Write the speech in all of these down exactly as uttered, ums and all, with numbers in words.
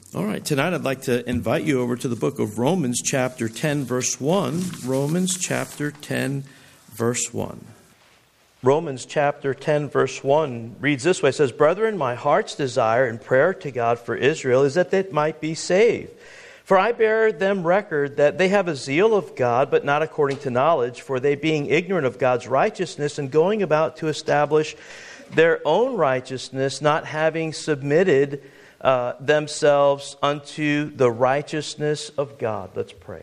All right, tonight I'd like to invite you over to the book of Romans chapter ten, verse one. Romans chapter ten, verse one. Romans chapter ten, verse one reads this way. It says, "Brethren, my heart's desire and prayer to God for Israel is that they might be saved. For I bear them record that they have a zeal of God, but not according to knowledge, for they being ignorant of God's righteousness and going about to establish their own righteousness, not having submitted Uh, themselves unto the righteousness of God." Let's pray.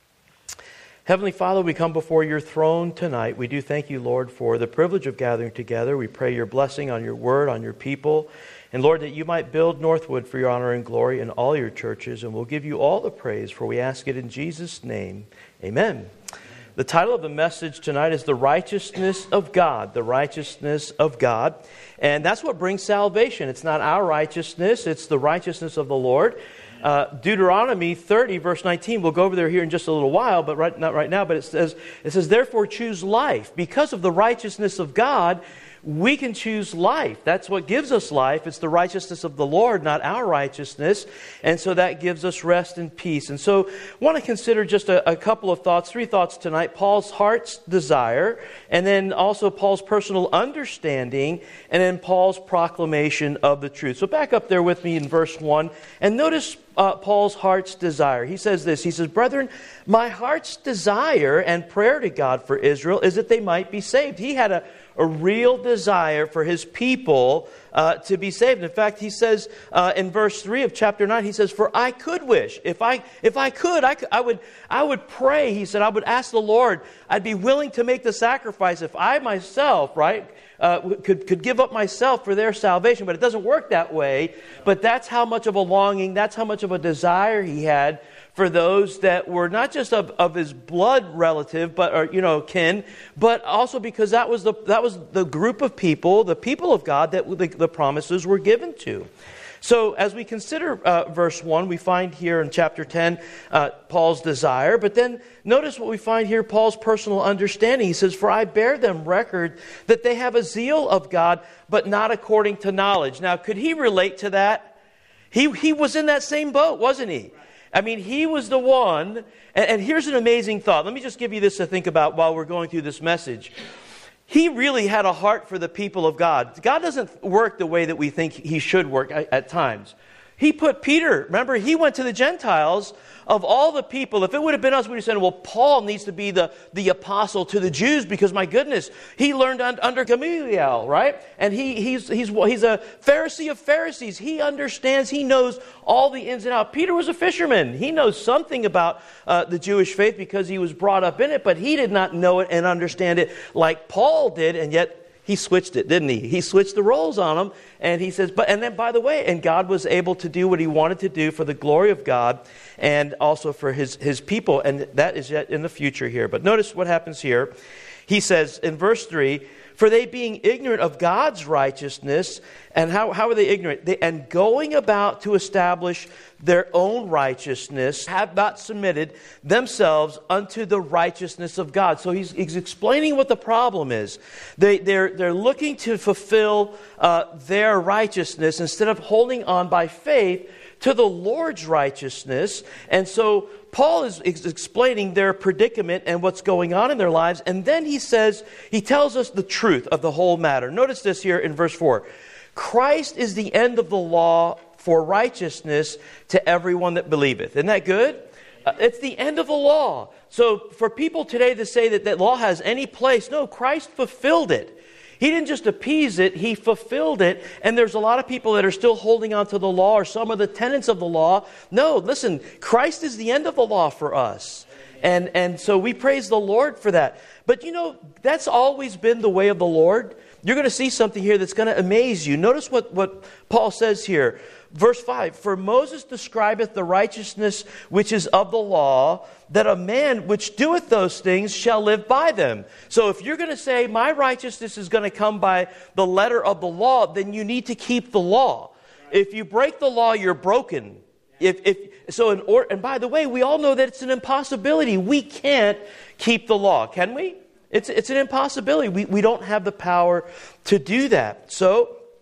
Heavenly Father, we come before your throne tonight. We do thank you, Lord, for the privilege of gathering together. We pray your blessing on your word, on your people. And Lord, that you might build Northwood for your honor and glory in all your churches. And we'll give you all the praise, for we ask it in Jesus' name. Amen. The title of the message tonight is The Righteousness of God. The Righteousness of God. And that's what brings salvation. It's not our righteousness. It's the righteousness of the Lord. Uh, Deuteronomy thirty, verse nineteen. We'll go over there here in just a little while, but right, not right now. But it says, it says, "Therefore choose life." Because of the righteousness of God, we can choose life. That's what gives us life. It's the righteousness of the Lord, not our righteousness. And so that gives us rest and peace. And so I want to consider just a, a couple of thoughts, three thoughts tonight. Paul's heart's desire, and then also Paul's personal understanding, and then Paul's proclamation of the truth. So back up there with me in verse one, and notice uh, Paul's heart's desire. He says this, he says, "Brethren, my heart's desire and prayer to God for Israel is that they might be saved." He had a A real desire for his people uh, to be saved. In fact, he says uh, in verse three of chapter nine, he says, "For I could wish, if I if I could, I, could, I would I would pray." He said, "I would ask the Lord. I'd be willing to make the sacrifice if I myself, right, uh, could could give up myself for their salvation." But it doesn't work that way. But that's how much of a longing, that's how much of a desire he had for those that were not just of, of his blood relative, but or, you know, kin, but also because that was the that was the group of people, the people of God that the, the promises were given to. So as we consider uh, verse one, we find here in chapter ten uh, Paul's desire, but then notice what we find here, Paul's personal understanding. He says, "For I bear them record that they have a zeal of God, but not according to knowledge." Now, could he relate to that? He he was in that same boat, wasn't he? I mean, he was the one, and, and here's an amazing thought. Let me just give you this to think about while we're going through this message. He really had a heart for the people of God. God doesn't work the way that we think he should work at, at times. He put Peter, remember, he went to the Gentiles. Of all the people, if it would have been us, we would have said, well, Paul needs to be the, the apostle to the Jews because, my goodness, he learned un, under Gamaliel, right? And he he's he's he's a Pharisee of Pharisees. He understands, he knows all the ins and outs. Peter was a fisherman. He knows something about uh, the Jewish faith because he was brought up in it, but he did not know it and understand it like Paul did, and yet he switched it, didn't he? He switched the roles on him, and he says, but and then by the way, and God was able to do what he wanted to do for the glory of God and also for his, his people, and that is yet in the future here. But notice what happens here. He says in verse three, "For they being ignorant of God's righteousness," and how, how are they ignorant? They, "and going about to establish their own righteousness, have not submitted themselves unto the righteousness of God." So he's, he's explaining what the problem is. They, they're, they're looking to fulfill uh, their righteousness instead of holding on by faith to the Lord's righteousness. And so Paul is ex- explaining their predicament and what's going on in their lives. And then he says, he tells us the truth of the whole matter. Notice this here in verse four. "Christ is the end of the law for righteousness to everyone that believeth." Isn't that good? Uh, it's the end of the law. So for people today to say that that law has any place, no, Christ fulfilled it. He didn't just appease it, he fulfilled it. And there's a lot of people that are still holding on to the law or some of the tenets of the law. No, listen, Christ is the end of the law for us. And, and so we praise the Lord for that. But you know, that's always been the way of the Lord. You're going to see something here that's going to amaze you. Notice what, what Paul says here. Verse five, "For Moses describeth the righteousness which is of the law, that a man which doeth those things shall live by them." So if you're going to say, my righteousness is going to come by the letter of the law, then you need to keep the law. If you break the law, you're broken. If, if so, in or, and by the way, we all know that it's an impossibility. We can't keep the law, can we? It's it's an impossibility. We we don't have the power to do that. So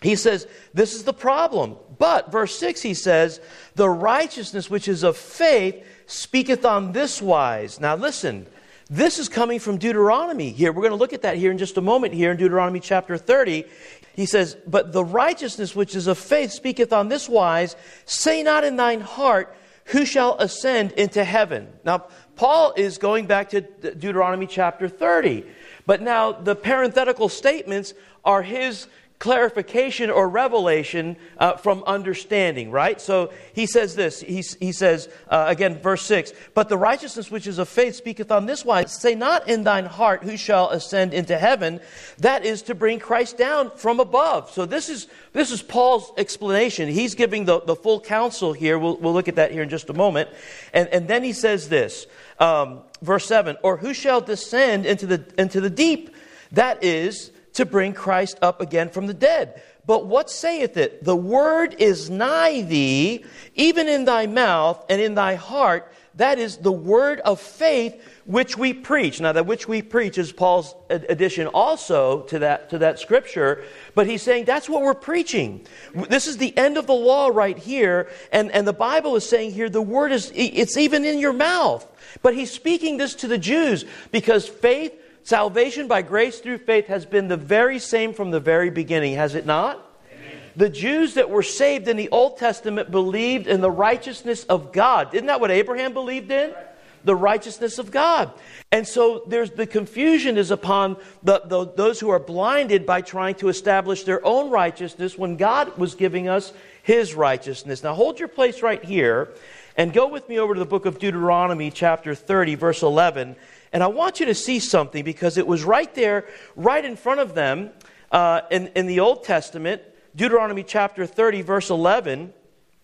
he says, this is the problem. But, verse six, he says, the righteousness which is of faith speaketh on this wise. Now listen, this is coming from Deuteronomy here. We're going to look at that here in just a moment here in Deuteronomy chapter thirty. He says, but the righteousness which is of faith speaketh on this wise, say not in thine heart, who shall ascend into heaven? Now, Paul is going back to Deuteronomy chapter thirty. But now the parenthetical statements are his clarification or revelation uh, from understanding, right? So he says this, he, he says, uh, again, verse six, but the righteousness which is of faith speaketh on this wise, say not in thine heart, who shall ascend into heaven? That is to bring Christ down from above. So this is this is Paul's explanation. He's giving the, the full counsel here. We'll, we'll look at that here in just a moment. And, and then he says this, um, verse seven, or who shall descend into the into the deep? That is to bring Christ up again from the dead. But what saith it? The word is nigh thee, even in thy mouth and in thy heart. That is the word of faith which we preach. Now, that which we preach is Paul's addition also to that, to that scripture. But he's saying that's what we're preaching. This is the end of the law right here. And, and the Bible is saying here the word is, it's even in your mouth. But he's speaking this to the Jews because faith, salvation by grace through faith has been the very same from the very beginning, has it not? Amen. The Jews that were saved in the Old Testament believed in the righteousness of God. Isn't that what Abraham believed in? Right. The righteousness of God. And so there's the confusion is upon the, the, those who are blinded by trying to establish their own righteousness when God was giving us His righteousness. Now hold your place right here and go with me over to the book of Deuteronomy chapter thirty, verse eleven. And I want you to see something because it was right there, right in front of them uh, in, in the Old Testament, Deuteronomy chapter thirty, verse eleven.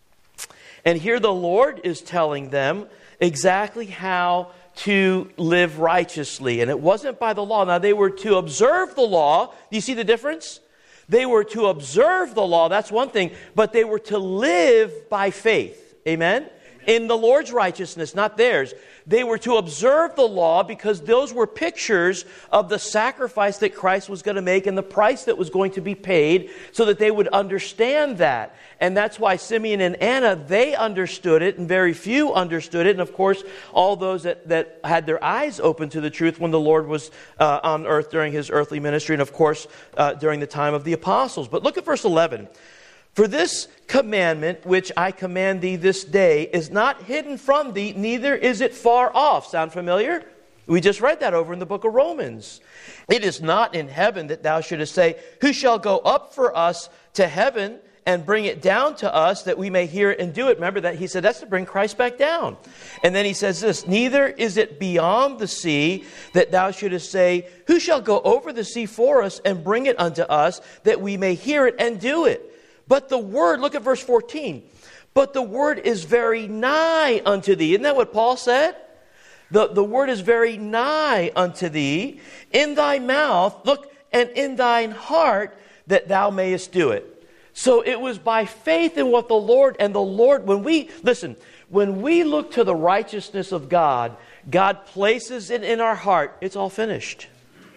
And here the Lord is telling them exactly how to live righteously. And it wasn't by the law. Now, they were to observe the law. Do you see the difference? They were to observe the law. That's one thing. But they were to live by faith. Amen? Amen. In the Lord's righteousness, not theirs. They were to observe the law because those were pictures of the sacrifice that Christ was going to make and the price that was going to be paid so that they would understand that. And that's why Simeon and Anna, they understood it and very few understood it. And of course, all those that, that had their eyes open to the truth when the Lord was uh, on earth during His earthly ministry and of course uh, during the time of the apostles. But look at verse eleven. For this commandment which I command thee this day is not hidden from thee, neither is it far off. Sound familiar? We just read that over in the book of Romans. It is not in heaven that thou shouldest say, who shall go up for us to heaven and bring it down to us that we may hear it and do it. Remember that he said that's to bring Christ back down. And then he says this, neither is it beyond the sea that thou shouldest say, who shall go over the sea for us and bring it unto us that we may hear it and do it. But the word, look at verse fourteen. But the word is very nigh unto thee. Isn't that what Paul said? The, the word is very nigh unto thee, in thy mouth, look, and in thine heart, that thou mayest do it. So it was by faith in what the Lord, and the Lord, when we, listen, when we look to the righteousness of God, God places it in our heart, it's all finished.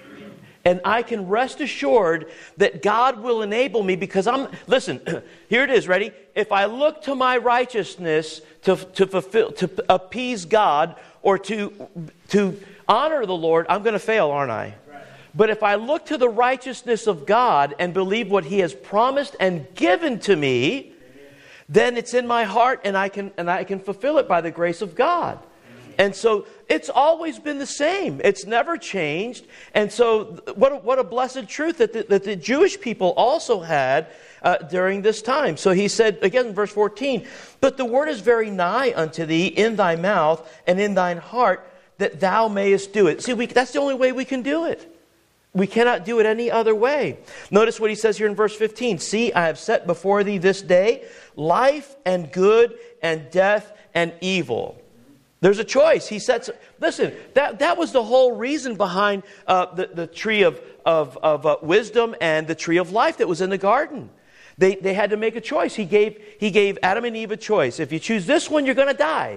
And I can rest assured that God will enable me because I'm, listen, here it is, ready? If I look to my righteousness to, to fulfill, to appease God or to, to honor the Lord, I'm going to fail, aren't I? Right. But if I look to the righteousness of God and believe what He has promised and given to me, Amen. Then it's in my heart and I can, and I can fulfill it by the grace of God. And so it's always been the same. It's never changed. And so what a, what a blessed truth that the, that the Jewish people also had uh, during this time. So he said, again in verse fourteen, but the word is very nigh unto thee in thy mouth and in thine heart that thou mayest do it. See, we, that's the only way we can do it. We cannot do it any other way. Notice what he says here in verse fifteen. See, I have set before thee this day life and good and death and evil. There's a choice. He sets. Listen, that, that was the whole reason behind uh, the, the tree of, of, of uh, wisdom and the tree of life that was in the garden. They, they had to make a choice. He gave, he gave Adam and Eve a choice. If you choose this one, you're going to die.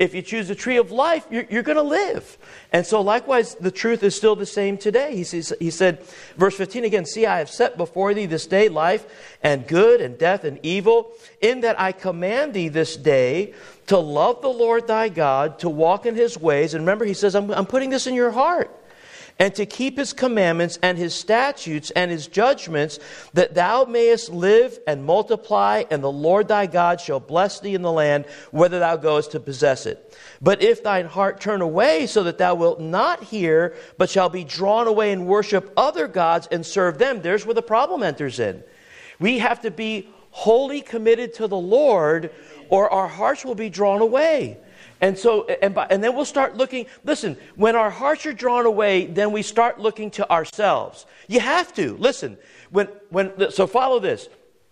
if you choose the tree of life, you're, you're going to live. And so likewise, the truth is still the same today. He, says, he said, verse fifteen again, see, I have set before thee this day life and good and death and evil, in that I command thee this day to love the Lord thy God, to walk in his ways. And remember, he says, I'm, I'm putting this in your heart. And to keep his commandments and his statutes and his judgments, that thou mayest live and multiply, and the Lord thy God shall bless thee in the land, whither thou goest to possess it. But if thine heart turn away, so that thou wilt not hear, but shall be drawn away and worship other gods and serve them, there's where the problem enters in. We have to be wholly committed to the Lord, or our hearts will be drawn away. And so, and, by, and then we'll start looking, listen, when our hearts are drawn away, then we start looking to ourselves. You have to, listen, when, when, so follow this.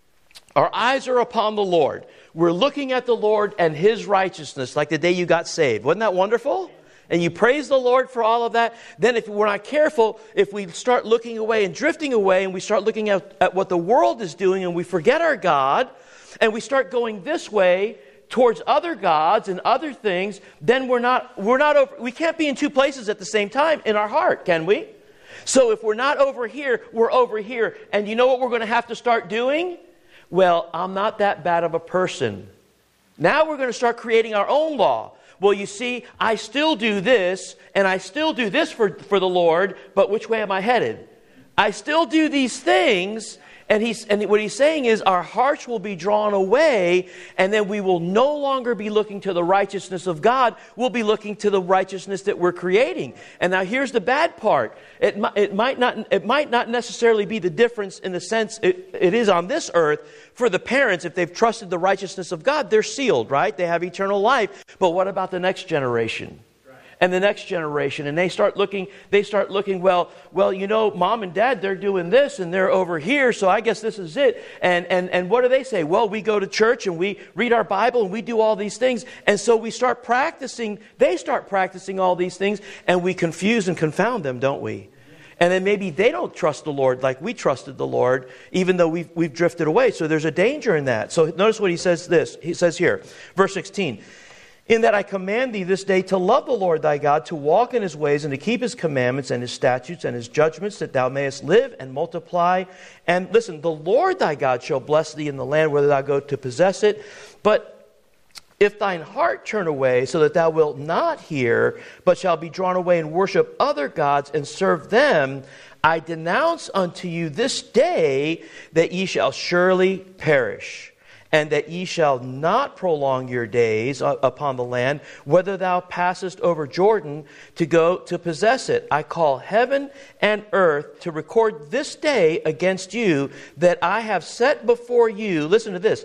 Our eyes are upon the Lord. We're looking at the Lord and his righteousness, like the day you got saved. Wasn't that wonderful? And you praise the Lord for all of that. Then if we're not careful, if we start looking away and drifting away, and we start looking at, at what the world is doing, and we forget our God, and we start going this way, towards other gods and other things, then we're not, we're not over, we can't be in two places at the same time in our heart, can we? So if we're not over here, we're over here. And you know what we're going to have to start doing? Well, I'm not that bad of a person. Now we're going to start creating our own law. Well, you see, I still do this, and I still do this for, for the Lord, but which way am I headed? I still do these things. And he's and what he's saying is our hearts will be drawn away, and then we will no longer be looking to the righteousness of God. We'll be looking to the righteousness that we're creating. And now here's the bad part. It, it might not it might not necessarily be the difference in the sense it, it is on this earth. For the parents, if they've trusted the righteousness of God, they're sealed, right? They have eternal life. But what about the next generation? And the next generation, and they start looking, they start looking, well, well, you know, mom and dad, they're doing this, and they're over here, so I guess this is it. And, and, and what do they say? Well, we go to church, and we read our Bible, and we do all these things. And so we start practicing, they start practicing all these things, and we confuse and confound them, don't we? And then maybe they don't trust the Lord like we trusted the Lord, even though we've, we've drifted away. So there's a danger in that. So notice what he says this. He says here, verse sixteen, in that I command thee this day to love the Lord thy God, to walk in his ways, and to keep his commandments and his statutes and his judgments, that thou mayest live and multiply. And listen, the Lord thy God shall bless thee in the land whither thou go to possess it. But if thine heart turn away, so that thou wilt not hear, but shall be drawn away and worship other gods and serve them, I denounce unto you this day that ye shall surely perish, and that ye shall not prolong your days upon the land, whether thou passest over Jordan to go to possess it. I call heaven and earth to record this day against you, that I have set before you, listen to this,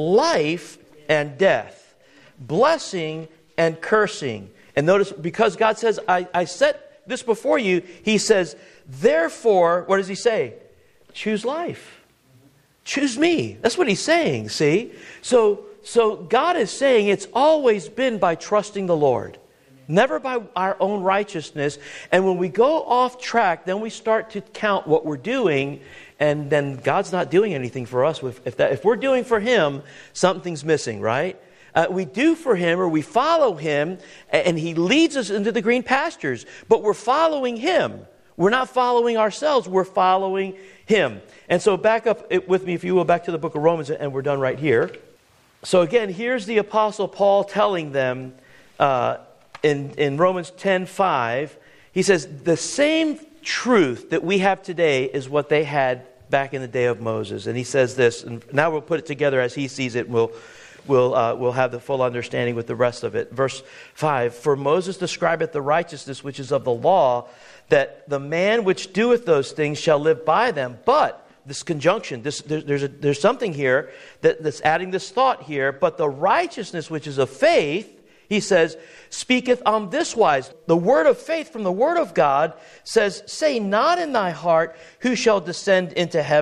life and death, blessing and cursing. And notice, because God says, I, I set this before you, he says, therefore, what does he say? Choose life. Choose me. That's what he's saying, see? So, so God is saying it's always been by trusting the Lord, never by our own righteousness. And when we go off track, then we start to count what we're doing, and then God's not doing anything for us. If, that, if we're doing for him, something's missing, right? Uh, we do for him, or we follow him, and he leads us into the green pastures. But we're following him. We're not following ourselves. We're following him. And so back up with me, if you will, back to the book of Romans, and we're done right here. So again, here's the Apostle Paul telling them uh, in, in Romans ten five, he says, the same truth that we have today is what they had back in the day of Moses. And he says this, and now we'll put it together as he sees it, and we'll We'll, uh, we'll have the full understanding with the rest of it. Verse five, for Moses describeth the righteousness which is of the law, that the man which doeth those things shall live by them. But, this conjunction, this, there, there's, a, there's something here that, that's adding this thought here. But the righteousness which is of faith, he says, speaketh on this wise. The word of faith from the word of God says, say not in thy heart, who shall descend into heaven,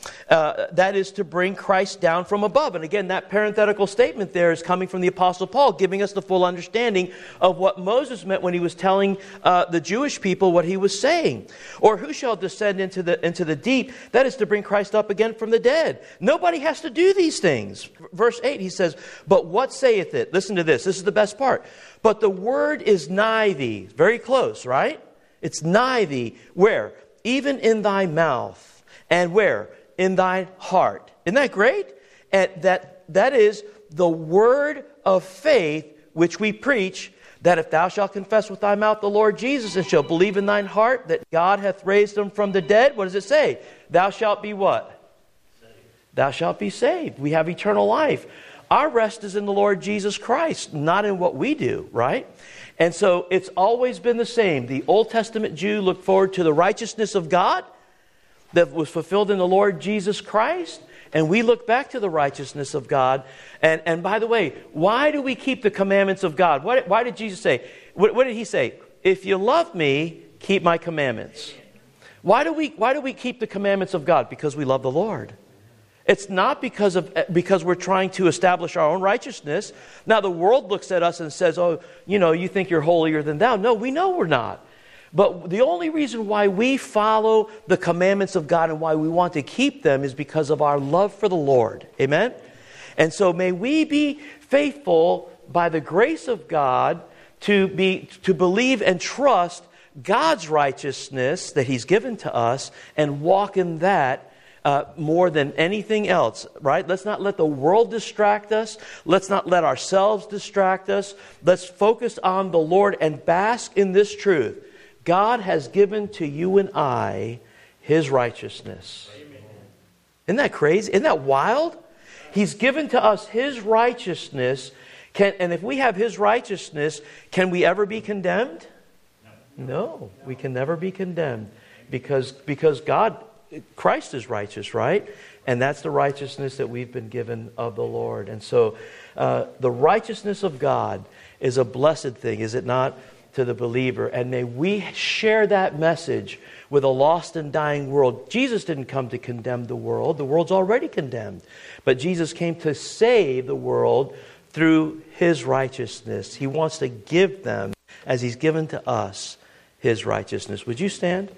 Uh, that is to bring Christ down from above. And again, that parenthetical statement there is coming from the Apostle Paul, giving us the full understanding of what Moses meant when he was telling uh, the Jewish people what he was saying. Or who shall descend into the into the deep? That is to bring Christ up again from the dead. Nobody has to do these things. Verse eight, he says, but what saith it? Listen to this. This is the best part. But the word is nigh thee. Very close, right? It's nigh thee. Where? Even in thy mouth. And where? In thine heart. Isn't that great? And that that is the word of faith which we preach, that if thou shalt confess with thy mouth the Lord Jesus, and shalt believe in thine heart that God hath raised him from the dead, what does it say? Thou shalt be what? Saved. Thou shalt be saved. We have eternal life. Our rest is in the Lord Jesus Christ, not in what we do, right? And so it's always been the same. The Old Testament Jew looked forward to the righteousness of God that was fulfilled in the Lord Jesus Christ. And we look back to the righteousness of God. And, and by the way, why do we keep the commandments of God? Why, why did Jesus say? What, what did he say? If you love me, keep my commandments. Why do we, why do we keep the commandments of God? Because we love the Lord. It's not because of because we're trying to establish our own righteousness. Now the world looks at us and says, oh, you know, you think you're holier than thou. No, we know we're not. But the only reason why we follow the commandments of God and why we want to keep them is because of our love for the Lord. Amen? And so may we be faithful by the grace of God to be to believe and trust God's righteousness that He's given to us and walk in that uh, more than anything else, right? Let's not let the world distract us. Let's not let ourselves distract us. Let's focus on the Lord and bask in this truth. God has given to you and I His righteousness. Amen. Isn't that crazy? Isn't that wild? He's given to us His righteousness. Can, and if we have His righteousness, can we ever be condemned? No. No, we can never be condemned. Because, because God, Christ is righteous, right? And that's the righteousness that we've been given of the Lord. And so uh, the righteousness of God is a blessed thing, is it not? To the believer, and may we share that message with a lost and dying world. Jesus didn't come to condemn the world. The world's already condemned. But Jesus came to save the world through His righteousness. He wants to give them, as He's given to us, His righteousness. Would you stand?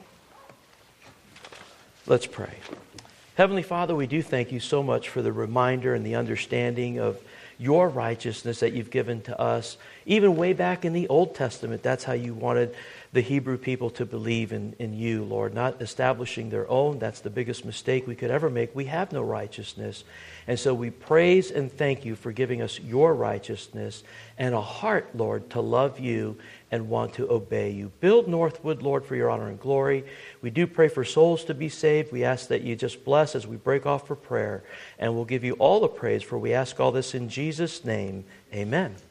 Let's pray. Heavenly Father, we do thank You so much for the reminder and the understanding of Your righteousness that You've given to us. Even way back in the Old Testament, that's how You wanted the Hebrew people to believe in, in You, Lord. Not establishing their own. That's the biggest mistake we could ever make. We have no righteousness. And so we praise and thank You for giving us Your righteousness and a heart, Lord, to love You and want to obey You. Build Northwood, Lord, for Your honor and glory. We do pray for souls to be saved. We ask that You just bless as we break off for prayer. And we'll give You all the praise, for we ask all this in Jesus' name. Amen.